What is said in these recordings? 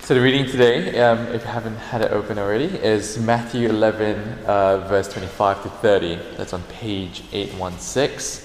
So the reading today, if you haven't had it open already, is Matthew 11, verse 25 to 30. That's on page 816.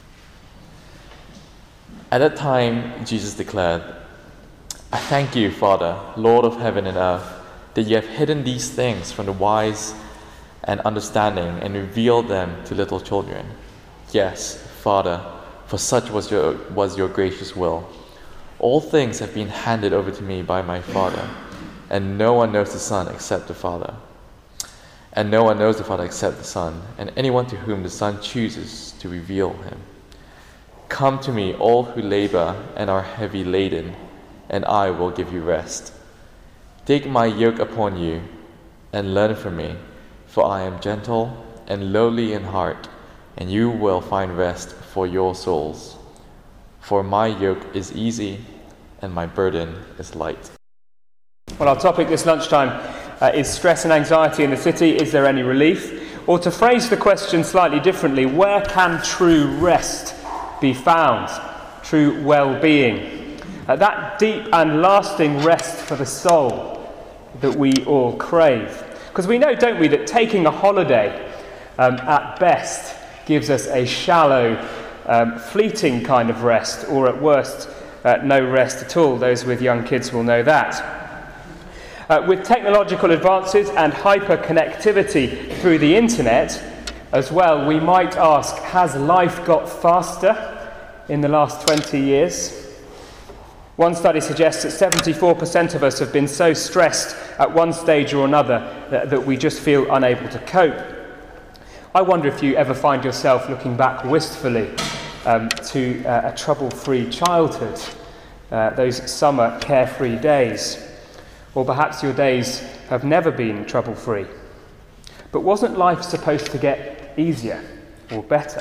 At that time, Jesus declared, "I thank you, Father, Lord of heaven and earth, that you have hidden these things from the wise and understanding and revealed them to little children. Yes, Father, for such was your gracious will. All things have been handed over to me by my Father, and no one knows the Son except the Father. And no one knows the Father except the Son, and anyone to whom the Son chooses to reveal him. Come to me, all who labor and are heavy laden, and I will give you rest. Take my yoke upon you and learn from me, for I am gentle and lowly in heart, and you will find rest for your souls. For my yoke is easy and my burden is light." Well, our topic this lunchtime is stress and anxiety in the city. Is there any relief? Or to phrase the question slightly differently, where can true rest be found? True well-being. That deep and lasting rest for the soul that we all crave. Because we know, don't we, that taking a holiday at best gives us a shallow, fleeting kind of rest, or at worst, no rest at all. Those with young kids will know that. With technological advances and hyper-connectivity through the internet as well, we might ask, has life got faster in the last 20 years? One study suggests that 74% of us have been so stressed at one stage or another that we just feel unable to cope. I wonder if you ever find yourself looking back wistfully to a trouble-free childhood, those summer carefree days. Or perhaps your days have never been trouble-free. But wasn't life supposed to get easier or better?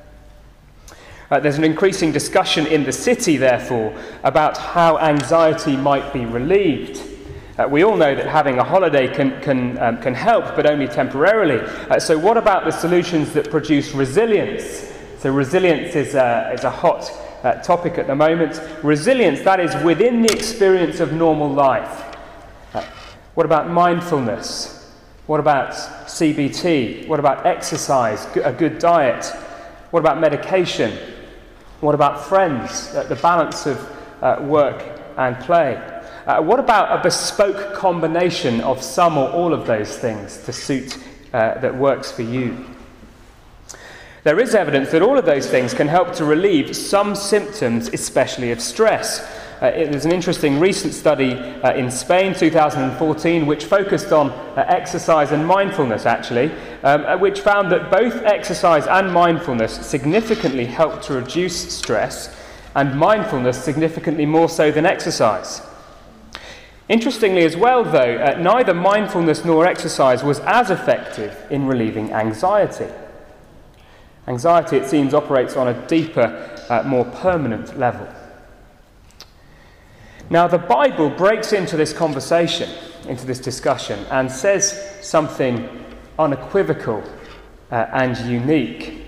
There's an increasing discussion in the city, therefore, about how anxiety might be relieved. We all know that having a holiday can help, but only temporarily. So what about the solutions that produce resilience? So resilience is a hot topic at the moment. Resilience, that is within the experience of normal life. What about mindfulness? What about CBT? What about exercise, a good diet? What about medication? What about friends, the balance of work and play? What about a bespoke combination of some or all of those things to suit that works for you? There is evidence that all of those things can help to relieve some symptoms, especially of stress. There's an interesting recent study in Spain, 2014, which focused on exercise and mindfulness, actually, which found that both exercise and mindfulness significantly help to reduce stress, and mindfulness significantly more so than exercise. Interestingly as well, though, neither mindfulness nor exercise was as effective in relieving anxiety. Anxiety, it seems, operates on a deeper, more permanent level. Now, the Bible breaks into this conversation, into this discussion, and says something unequivocal and unique.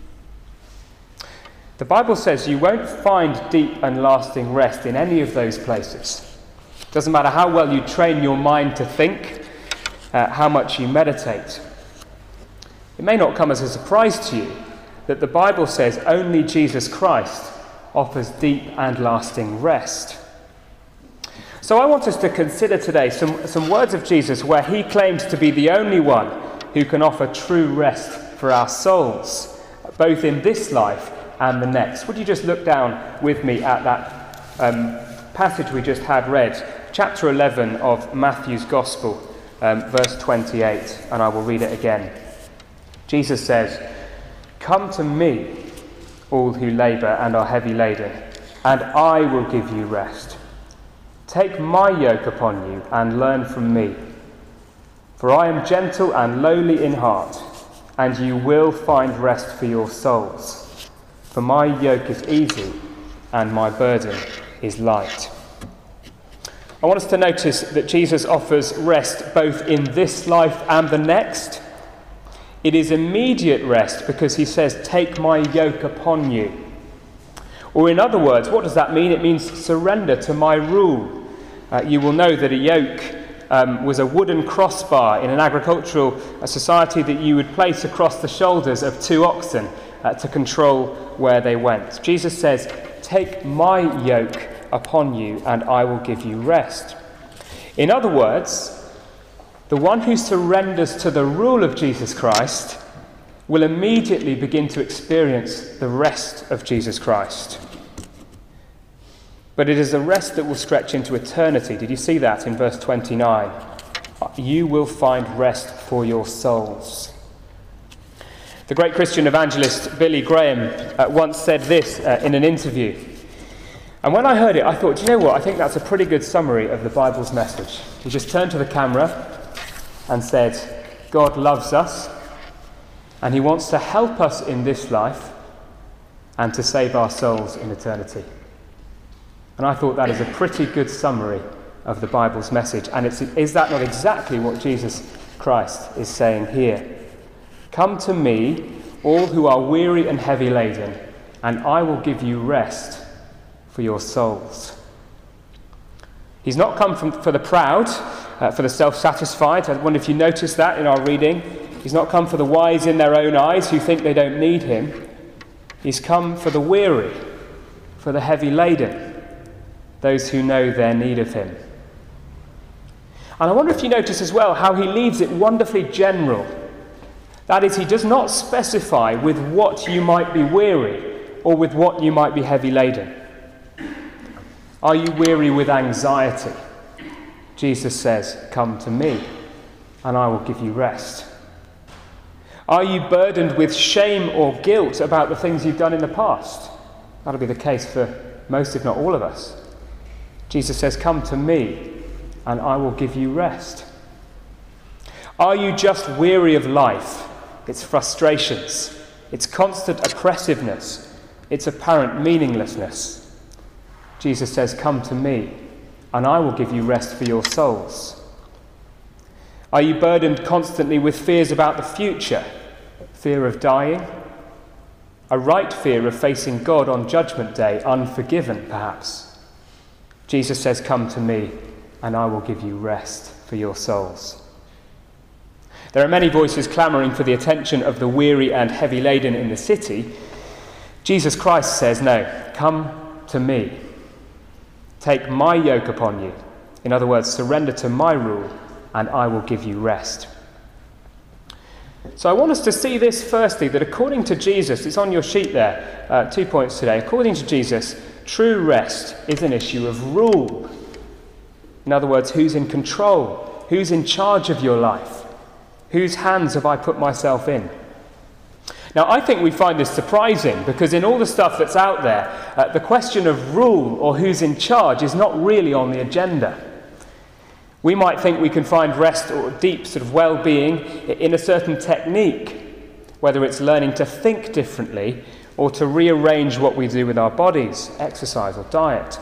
The Bible says you won't find deep and lasting rest in any of those places. Doesn't matter how well you train your mind to think, how much you meditate. It may not come as a surprise to you that the Bible says only Jesus Christ offers deep and lasting rest. So I want us to consider today some words of Jesus where he claims to be the only one who can offer true rest for our souls, both in this life and the next. Would you just look down with me at that passage we just had read, chapter 11 of Matthew's Gospel, verse 28, and I will read it again. Jesus says, "Come to me, all who labour and are heavy laden, and I will give you rest. Take my yoke upon you and learn from me. For I am gentle and lowly in heart, and you will find rest for your souls. For my yoke is easy and my burden is light." I want us to notice that Jesus offers rest both in this life and the next. It is immediate rest because he says, "Take my yoke upon you." Or in other words, what does that mean? It means surrender to my rule. you will know that a yoke was a wooden crossbar in an agricultural society that you would place across the shoulders of two oxen to control where they went. Jesus says, "Take my yoke upon you and I will give you rest." In other words, the one who surrenders to the rule of Jesus Christ will immediately begin to experience the rest of Jesus Christ. But it is a rest that will stretch into eternity. Did you see that in verse 29? You will find rest for your souls. The great Christian evangelist Billy Graham once said this in an interview. And when I heard it, I thought, do you know what? I think that's a pretty good summary of the Bible's message. He just turned to the camera and said, God loves us, and he wants to help us in this life and to save our souls in eternity. And I thought that is a pretty good summary of the Bible's message. And is that not exactly what Jesus Christ is saying here? Come to me, all who are weary and heavy laden, and I will give you rest for your souls. He's not come for the proud, for the self-satisfied. I wonder if you noticed that in our reading. He's not come for the wise in their own eyes who think they don't need him. He's come for the weary, for the heavy laden, those who know their need of him. And I wonder if you notice as well how he leaves it wonderfully general. That is, he does not specify with what you might be weary or with what you might be heavy laden. Are you weary with anxiety? Jesus says, come to me and I will give you rest. Are you burdened with shame or guilt about the things you've done in the past? That'll be the case for most, if not all of us. Jesus says, come to me and I will give you rest. Are you just weary of life, its frustrations, its constant oppressiveness, its apparent meaninglessness? Jesus says, come to me and I will give you rest for your souls. Are you burdened constantly with fears about the future? Fear of dying? A right fear of facing God on Judgment Day, unforgiven perhaps? Jesus says, come to me and I will give you rest for your souls. There are many voices clamouring for the attention of the weary and heavy laden in the city. Jesus Christ says, no, come to me. Take my yoke upon you. In other words, surrender to my rule and I will give you rest. So I want us to see this firstly, that according to Jesus, it's on your sheet there, 2 points today. According to Jesus, true rest is an issue of rule. In other words, who's in control? Who's in charge of your life? Whose hands have I put myself in? Now, I think we find this surprising because in all the stuff that's out there, the question of rule or who's in charge is not really on the agenda. We might think we can find rest or deep sort of well-being in a certain technique, whether it's learning to think differently or to rearrange what we do with our bodies, exercise or diet.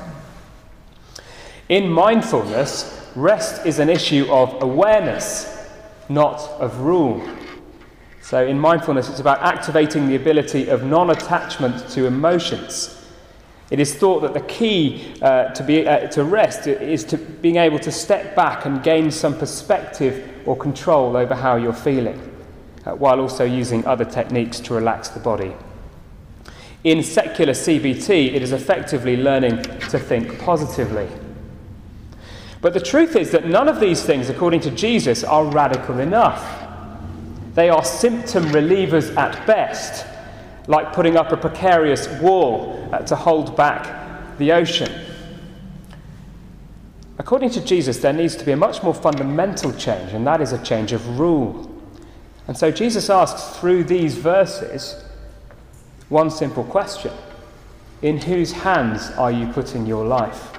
In mindfulness, rest is an issue of awareness, not of rule. So in mindfulness, it's about activating the ability of non-attachment to emotions. It is thought that the key to rest is to being able to step back and gain some perspective or control over how you're feeling, while also using other techniques to relax the body. In secular CBT, it is effectively learning to think positively. But the truth is that none of these things, according to Jesus, are radical enough. They are symptom relievers at best, like putting up a precarious wall to hold back the ocean. According to Jesus, there needs to be a much more fundamental change, and that is a change of rule. And so Jesus asks through these verses one simple question: in whose hands are you putting your life?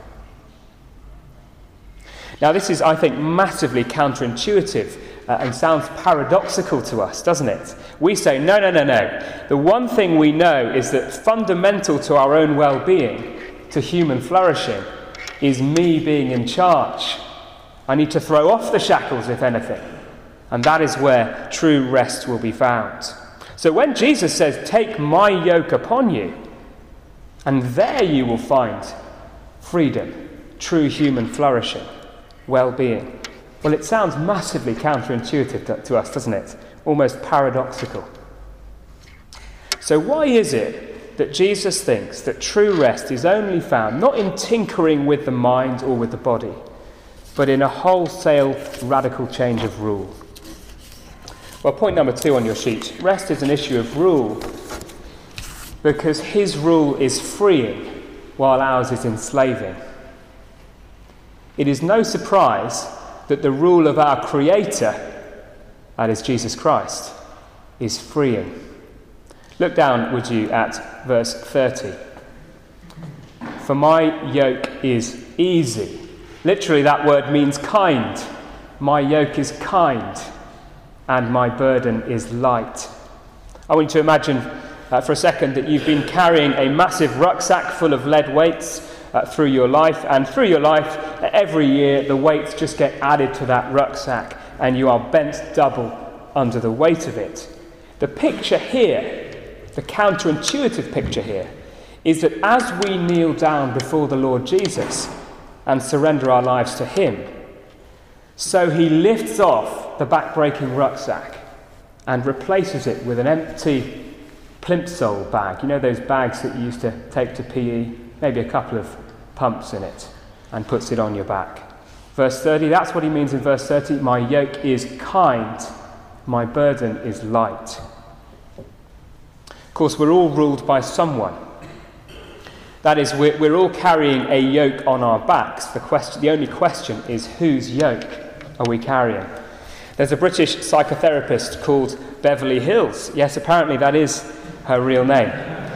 Now, this is, I think, massively counterintuitive and sounds paradoxical to us, doesn't it? We say, no. The one thing we know is that fundamental to our own well-being, to human flourishing, is me being in charge. I need to throw off the shackles, if anything. And that is where true rest will be found. So when Jesus says, take my yoke upon you, and there you will find freedom, true human flourishing, well-being. Well, it sounds massively counterintuitive to us, doesn't it? Almost paradoxical. So why is it that Jesus thinks that true rest is only found not in tinkering with the mind or with the body, but in a wholesale radical change of rule? Well, point number 2 on your sheet. Rest is an issue of rule because his rule is freeing while ours is enslaving. It is no surprise that the rule of our Creator, that is Jesus Christ, is freeing. Look down, would you, at verse 30. For my yoke is easy. Literally, that word means kind. My yoke is kind, and my burden is light. I want you to imagine for a second that you've been carrying a massive rucksack full of lead weights through your life, and through your life, every year, the weights just get added to that rucksack, and you are bent double under the weight of it. The picture here, the counterintuitive picture here, is that as we kneel down before the Lord Jesus and surrender our lives to him, so he lifts off the back-breaking rucksack and replaces it with an empty plimsoll bag. You know those bags that you used to take to PE? Maybe a couple of pumps in it, and puts it on your back. Verse 30, that's what he means in verse 30. My yoke is kind, my burden is light. Of course, we're all ruled by someone. That is, we're all carrying a yoke on our backs. The only question is, whose yoke are we carrying? There's a British psychotherapist called Beverly Hills. Yes, apparently that is her real name.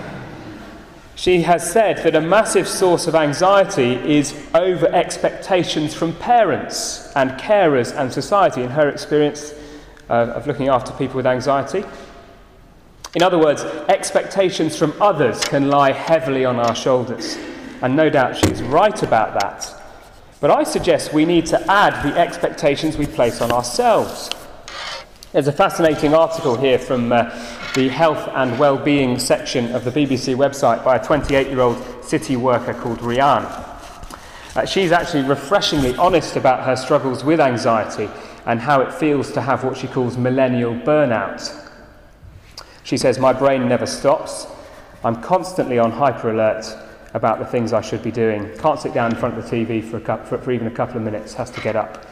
She has said that a massive source of anxiety is over expectations from parents and carers and society, in her experience of looking after people with anxiety. In other words, expectations from others can lie heavily on our shoulders, and no doubt she's right about that. But I suggest we need to add the expectations we place on ourselves. There's a fascinating article here from the health and well-being section of the BBC website by a 28-year-old city worker called Rian. She's actually refreshingly honest about her struggles with anxiety and how it feels to have what she calls millennial burnout. She says, my brain never stops. I'm constantly on hyper alert about the things I should be doing. Can't sit down in front of the TV for even a couple of minutes, has to get up.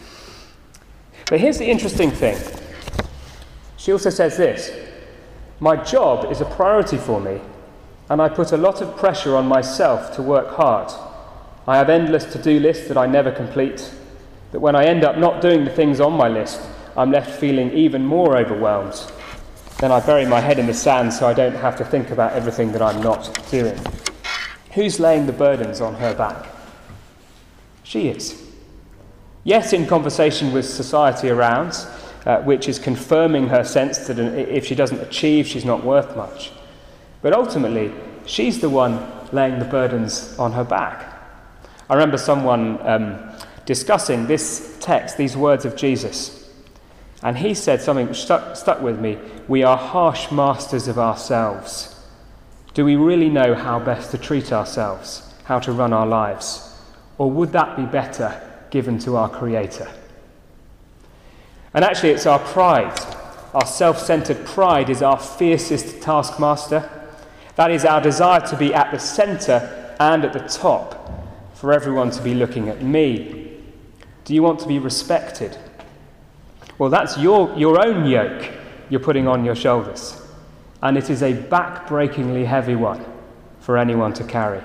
But here's the interesting thing. She also says this, my job is a priority for me, and I put a lot of pressure on myself to work hard. I have endless to-do lists that I never complete, but when I end up not doing the things on my list, I'm left feeling even more overwhelmed. Then I bury my head in the sand so I don't have to think about everything that I'm not doing. Who's laying the burdens on her back? She is. Yes, in conversation with society around, which is confirming her sense that if she doesn't achieve, she's not worth much. But ultimately, she's the one laying the burdens on her back. I remember someone discussing this text, these words of Jesus, and he said something which stuck with me. We are harsh masters of ourselves. Do we really know how best to treat ourselves, how to run our lives? Or would that be better given to our Creator? And actually, it's our pride. Our self-centered pride is our fiercest taskmaster. That is our desire to be at the center and at the top, for everyone to be looking at me. Do you want to be respected? Well, that's your own yoke you're putting on your shoulders. And it is a back-breakingly heavy one for anyone to carry.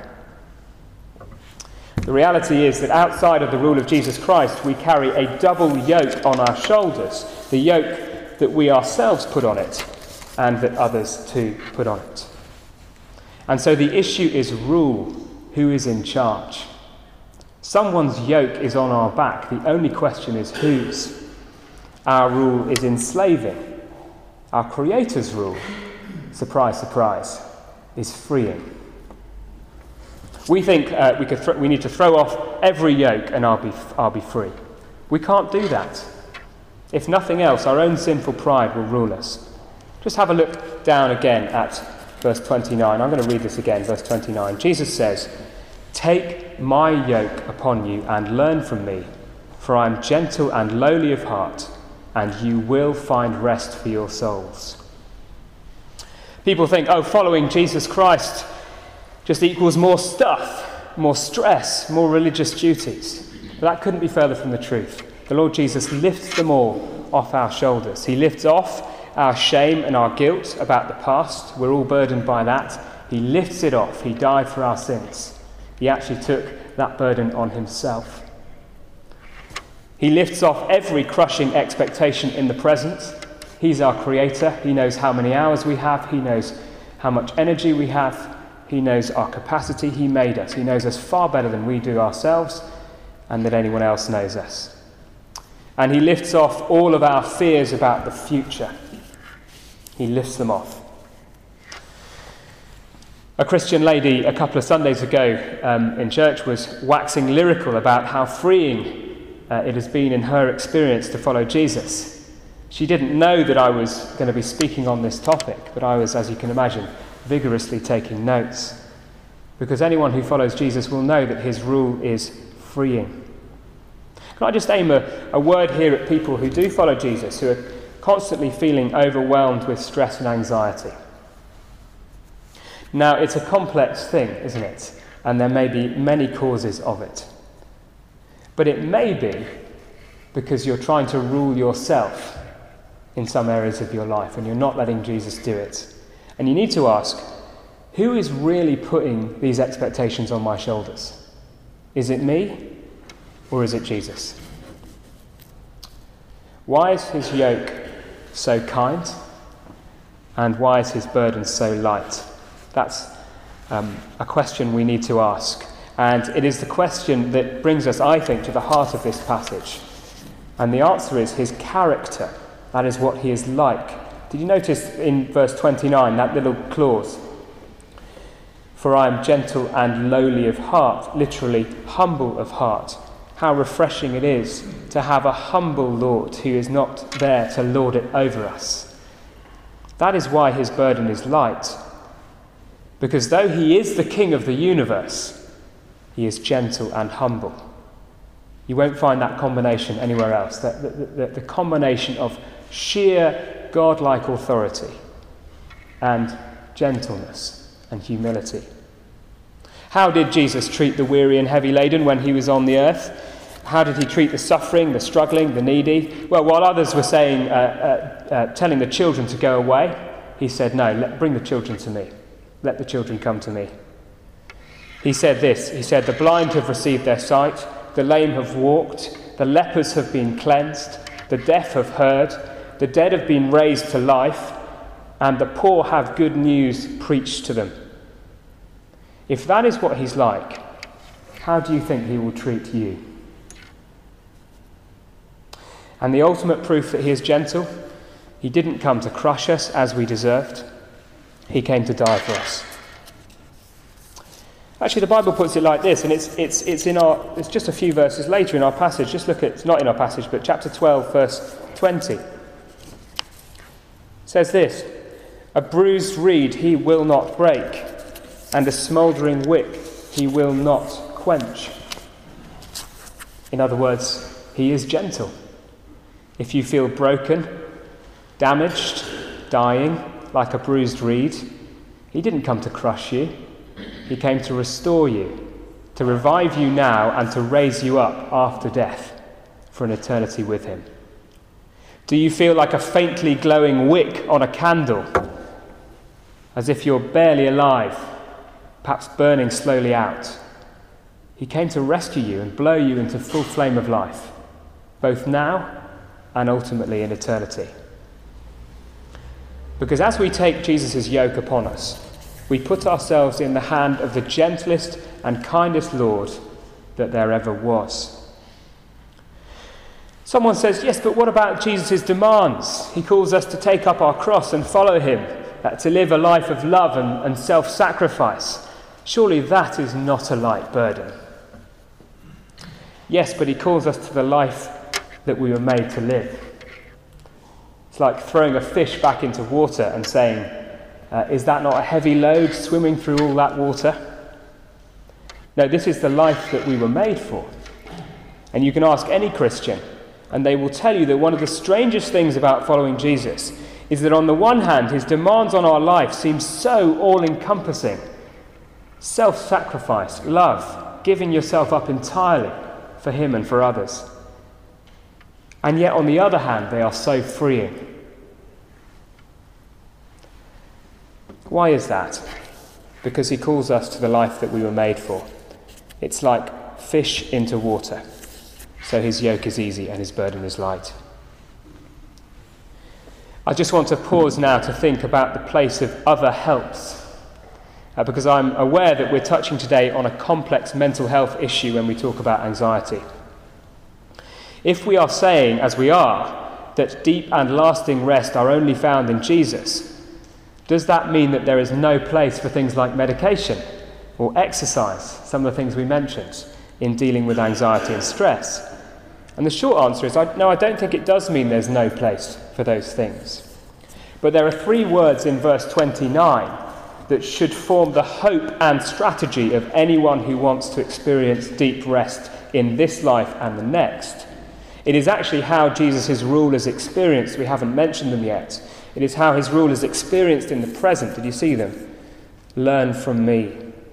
The reality is that outside of the rule of Jesus Christ, we carry a double yoke on our shoulders, the yoke that we ourselves put on it and that others too put on it. And so the issue is rule. Who is in charge? Someone's yoke is on our back. The only question is whose. Our rule is enslaving. Our Creator's rule, surprise, surprise, is freeing. We think we need to throw off every yoke and I'll be free. We can't do that. If nothing else, our own sinful pride will rule us. Just have a look down again at verse 29. I'm going to read this again, verse 29. Jesus says, Take my yoke upon you and learn from me, for I am gentle and lowly of heart, and you will find rest for your souls. People think, following Jesus Christ just equals more stuff, more stress, more religious duties. But that couldn't be further from the truth. The Lord Jesus lifts them all off our shoulders. He lifts off our shame and our guilt about the past. We're all burdened by that. He lifts it off. He died for our sins. He actually took that burden on himself. He lifts off every crushing expectation in the present. He's our creator. He knows how many hours we have. He knows how much energy we have. He knows our capacity. He made us. He knows us far better than we do ourselves and that anyone else knows us. And he lifts off all of our fears about the future. He lifts them off. A Christian lady a couple of Sundays ago in church was waxing lyrical about how freeing it has been in her experience to follow Jesus. She didn't know that I was going to be speaking on this topic, but I was, as you can imagine, vigorously taking notes. Because anyone who follows Jesus will know that his rule is freeing. Can I just aim a word here at people who do follow Jesus, who are constantly feeling overwhelmed with stress and anxiety? Now, it's a complex thing, isn't it? And there may be many causes of it. But it may be because you're trying to rule yourself in some areas of your life and you're not letting Jesus do it. And you need to ask, who is really putting these expectations on my shoulders? Is it me or is it Jesus? Why is his yoke so kind? And why is his burden so light? That's a question we need to ask. And it is the question that brings us, I think, to the heart of this passage. And the answer is his character. That is what he is like. Did you notice in verse 29, that little clause? For I am gentle and lowly of heart, literally humble of heart. How refreshing it is to have a humble Lord who is not there to lord it over us. That is why his burden is light. Because though he is the king of the universe, he is gentle and humble. You won't find that combination anywhere else. The combination of sheer godlike authority and gentleness and humility. How did Jesus treat the weary and heavy laden when he was on the earth? How did he treat the suffering, the struggling, the needy? Well, while others were saying, telling the children to go away, he said, no, bring the children to me. Let the children come to me. He said this, he said, the blind have received their sight, the lame have walked, the lepers have been cleansed, the deaf have heard, the dead have been raised to life, and the poor have good news preached to them. If that is what he's like, how do you think he will treat you? And the ultimate proof that he is gentle, he didn't come to crush us as we deserved. He came to die for us. Actually, the Bible puts it like this, and it's just a few verses later in our passage. Just look at, it's not in our passage, but chapter 12, verse 20. It says this, a bruised reed he will not break, and a smouldering wick he will not quench. In other words, he is gentle. If you feel broken, damaged, dying, like a bruised reed, he didn't come to crush you. He came to restore you, to revive you now and to raise you up after death for an eternity with him. Do you feel like a faintly glowing wick on a candle, as if you're barely alive, perhaps burning slowly out? He came to rescue you and blow you into full flame of life, both now and ultimately in eternity. Because as we take Jesus' yoke upon us, we put ourselves in the hand of the gentlest and kindest Lord that there ever was. Someone says, yes, but what about Jesus' demands? He calls us to take up our cross and follow him, to live a life of love and self-sacrifice. Surely that is not a light burden. Yes, but he calls us to the life that we were made to live. It's like throwing a fish back into water and saying, is that not a heavy load swimming through all that water? No, this is the life that we were made for. And you can ask any Christian, and they will tell you that one of the strangest things about following Jesus is that on the one hand, his demands on our life seem so all-encompassing. Self-sacrifice, love, giving yourself up entirely for him and for others. And yet on the other hand, they are so freeing. Why is that? Because he calls us to the life that we were made for. It's like fish into water. So his yoke is easy and his burden is light. I just want to pause now to think about the place of other helps, because I'm aware that we're touching today on a complex mental health issue when we talk about anxiety. If we are saying, as we are, that deep and lasting rest are only found in Jesus, does that mean that there is no place for things like medication or exercise, some of the things we mentioned, in dealing with anxiety and stress? And the short answer is, no, I don't think it does mean there's no place for those things. But there are 3 words in verse 29 that should form the hope and strategy of anyone who wants to experience deep rest in this life and the next. It is actually how Jesus' rule is experienced. We haven't mentioned them yet. It is how his rule is experienced in the present. Did you see them? Learn from me.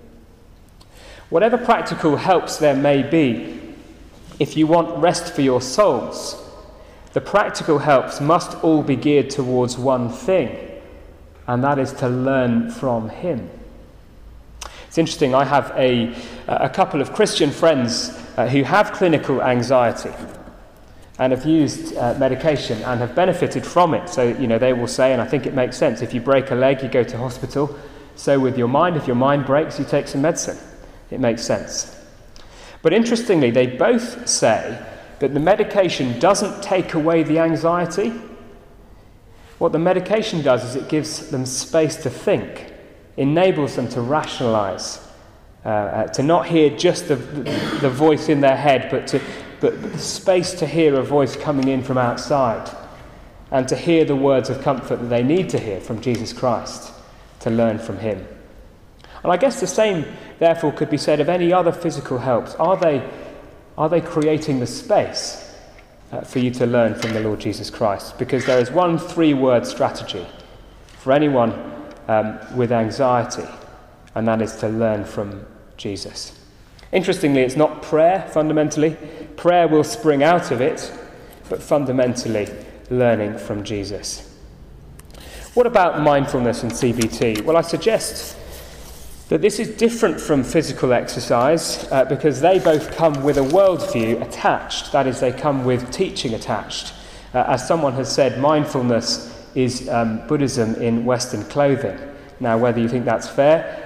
Whatever practical helps there may be, if you want rest for your souls, the practical helps must all be geared towards one thing, and that is to learn from him. It's interesting, I have a couple of Christian friends who have clinical anxiety and have used medication and have benefited from it. So, they will say, and I think it makes sense, if you break a leg, you go to hospital. So with your mind, if your mind breaks, you take some medicine. It makes sense. But interestingly, they both say that the medication doesn't take away the anxiety. What the medication does is it gives them space to think, enables them to rationalize, to not hear just the voice in their head, but space to hear a voice coming in from outside, and to hear the words of comfort that they need to hear from Jesus Christ, to learn from him. And I guess the same, therefore, could be said of any other physical helps. Are they creating the space for you to learn from the Lord Jesus Christ? Because there is one 3-word strategy for anyone with anxiety, and that is to learn from Jesus. Interestingly, it's not prayer, fundamentally. Prayer will spring out of it, but fundamentally, learning from Jesus. What about mindfulness and CBT? Well, I suggest that this is different from physical exercise because they both come with a worldview attached. That is, they come with teaching attached. As someone has said, mindfulness is Buddhism in Western clothing. Now, whether you think that's fair,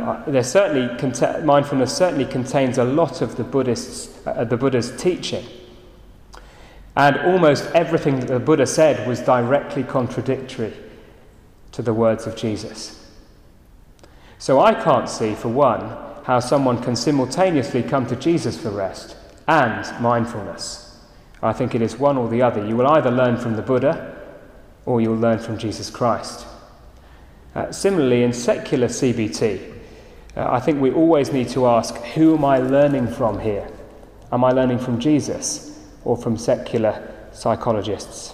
mindfulness certainly contains a lot of the Buddha's teaching. And almost everything that the Buddha said was directly contradictory to the words of Jesus. So I can't see, for one, how someone can simultaneously come to Jesus for rest and mindfulness. I think it is one or the other. You will either learn from the Buddha or you'll learn from Jesus Christ. Similarly, in secular CBT, I think we always need to ask, who am I learning from here? Am I learning from Jesus or from secular psychologists?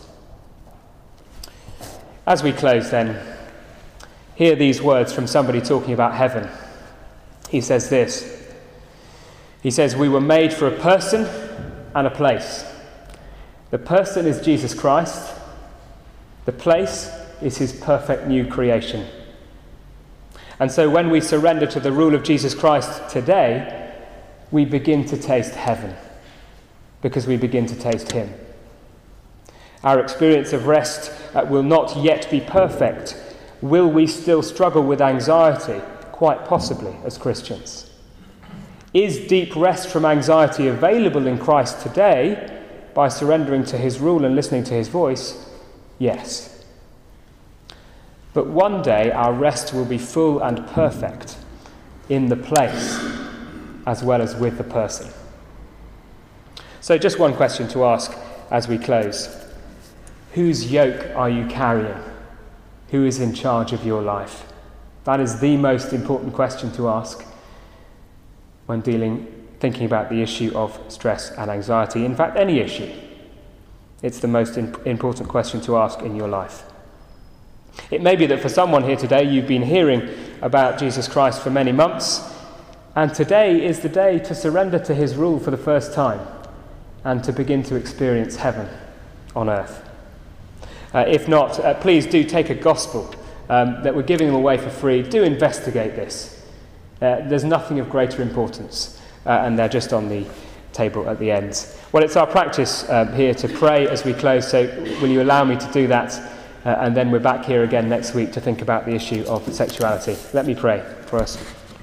As we close then, hear these words from somebody talking about heaven. He says this. He says, we were made for a person and a place. The person is Jesus Christ. The place is his perfect new creation. And so when we surrender to the rule of Jesus Christ today, we begin to taste heaven, because we begin to taste him. Our experience of rest will not yet be perfect. Will we still struggle with anxiety? Quite possibly, as Christians. Is deep rest from anxiety available in Christ today by surrendering to his rule and listening to his voice? Yes. But one day our rest will be full and perfect in the place as well as with the person. So just one question to ask as we close. Whose yoke are you carrying? Who is in charge of your life? That is the most important question to ask. when thinking about the issue of stress and anxiety. In fact, any issue. It's the most important question to ask in your life. It may be that for someone here today, you've been hearing about Jesus Christ for many months, and today is the day to surrender to his rule for the first time and to begin to experience heaven on earth. If not, please do take a gospel that we're giving them away for free. Do investigate this. There's nothing of greater importance, and they're just on the table at the end. Well, it's our practice here to pray as we close, so will you allow me to do that? And then we're back here again next week to think about the issue of sexuality. Let me pray for us.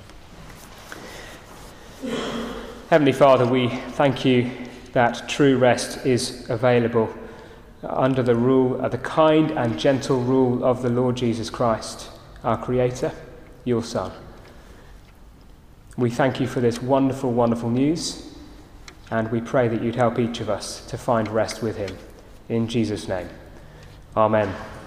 Heavenly Father, we thank you that true rest is available under the rule, the kind and gentle rule of the Lord Jesus Christ, our Creator, your Son. We thank you for this wonderful, wonderful news, and we pray that you'd help each of us to find rest with him. In Jesus' name, amen.